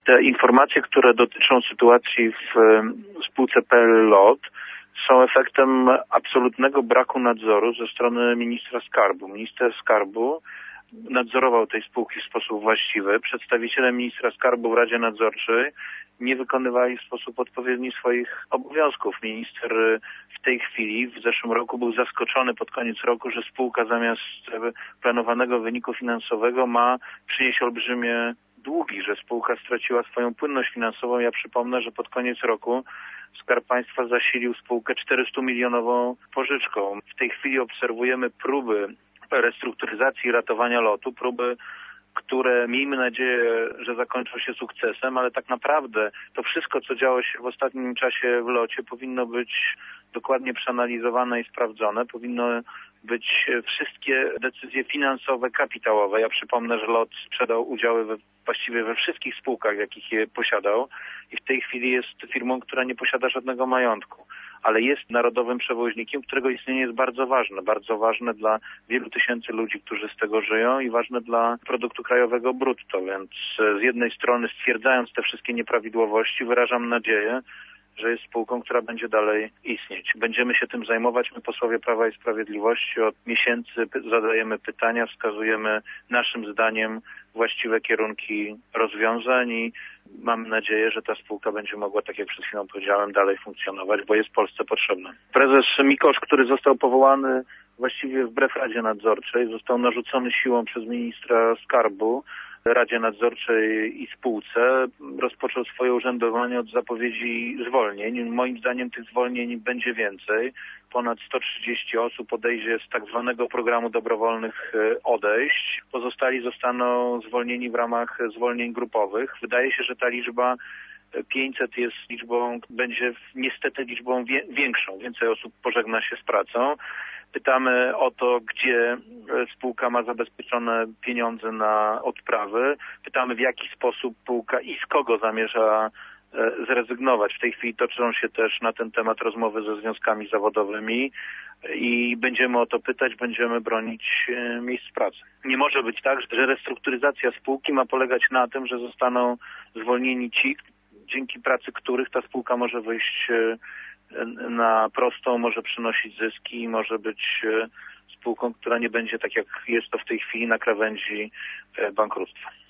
Te informacje, które dotyczą sytuacji w spółce PLL LOT, są efektem absolutnego braku nadzoru ze strony ministra skarbu. Minister skarbu nadzorował tej spółki w sposób właściwy. Przedstawiciele ministra skarbu w Radzie Nadzorczej nie wykonywali w sposób odpowiedni swoich obowiązków. Minister w tej chwili, w zeszłym roku, był zaskoczony pod koniec roku, że spółka zamiast planowanego wyniku finansowego ma przynieść olbrzymie długi, że spółka straciła swoją płynność finansową. Ja przypomnę, że pod koniec roku Skarb Państwa zasilił spółkę 400-milionową pożyczką. W tej chwili obserwujemy próby restrukturyzacji i ratowania lotu, próby, które miejmy nadzieję, że zakończą się sukcesem, ale tak naprawdę to wszystko, co działo się w ostatnim czasie w locie, powinno być dokładnie przeanalizowane i sprawdzone. Powinno być wszystkie decyzje finansowe, kapitałowe. Ja przypomnę, że LOT sprzedał udziały właściwie we wszystkich spółkach, jakich je posiadał i w tej chwili jest firmą, która nie posiada żadnego majątku, ale jest narodowym przewoźnikiem, którego istnienie jest bardzo ważne dla wielu tysięcy ludzi, którzy z tego żyją i ważne dla produktu krajowego brutto, więc z jednej strony stwierdzając te wszystkie nieprawidłowości wyrażam nadzieję, że jest spółką, która będzie dalej istnieć. Będziemy się tym zajmować. My, posłowie Prawa i Sprawiedliwości, od miesięcy zadajemy pytania, wskazujemy naszym zdaniem właściwe kierunki rozwiązań i mamy nadzieję, że ta spółka będzie mogła, tak jak przed chwilą powiedziałem, dalej funkcjonować, bo jest Polsce potrzebna. Prezes Mikosz, który został powołany właściwie wbrew Radzie Nadzorczej, został narzucony siłą przez ministra skarbu Radzie Nadzorczej i spółce, rozpoczął swoje urzędowanie od zapowiedzi zwolnień. Moim zdaniem tych zwolnień będzie więcej. Ponad 130 osób odejdzie z tak zwanego programu dobrowolnych odejść. Pozostali zostaną zwolnieni w ramach zwolnień grupowych. Wydaje się, że ta liczba 500 będzie niestety liczbą większą. Więcej osób pożegna się z pracą. Pytamy o to, gdzie spółka ma zabezpieczone pieniądze na odprawy. Pytamy, w jaki sposób spółka i z kogo zamierza zrezygnować. W tej chwili toczą się też na ten temat rozmowy ze związkami zawodowymi i będziemy o to pytać, będziemy bronić miejsc pracy. Nie może być tak, że restrukturyzacja spółki ma polegać na tym, że zostaną zwolnieni ci, dzięki pracy których ta spółka może wyjść na prostą, może przynosić zyski i może być spółką, która nie będzie, tak jak jest to w tej chwili, na krawędzi bankructwa.